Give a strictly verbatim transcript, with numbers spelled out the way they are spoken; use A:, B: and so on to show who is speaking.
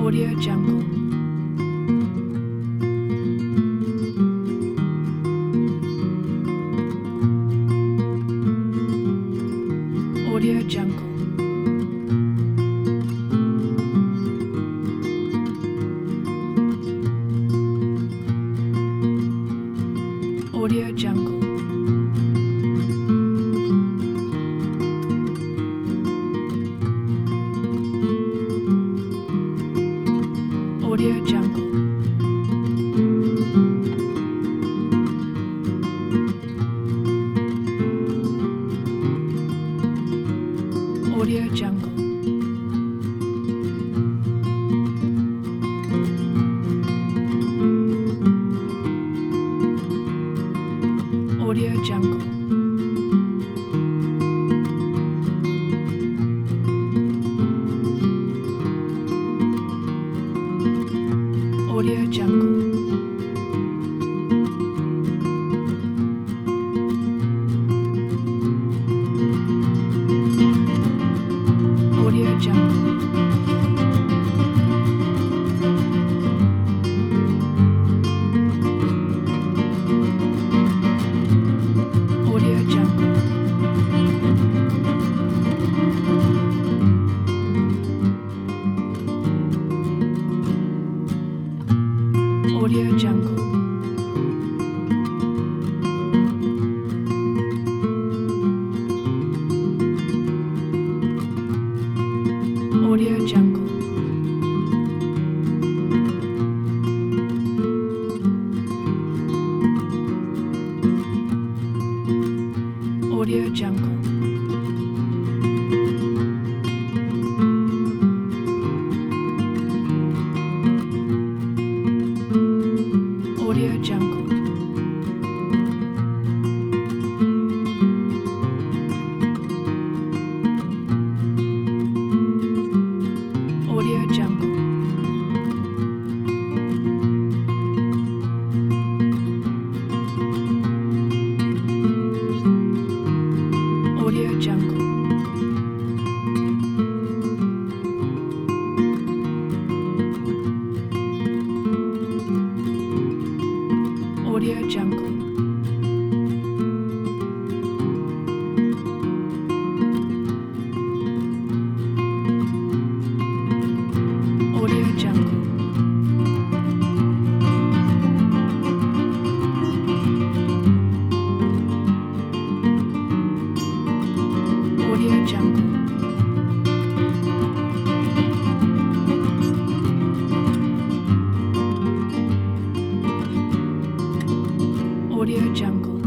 A: Audio Jungle. Audio Jungle. Audio Jungle. Audio Jungle. Audio Jungle. Audio Jungle. Audio Jungle. Audio Jungle. Audio Jungle. Audio Jungle. Audio Jungle. Audio Jungle. Audio Jungle. Audio Jungle. Audio Jungle. Audio Jungle. Audio Jungle. Audio Jungle. Audio Jungle.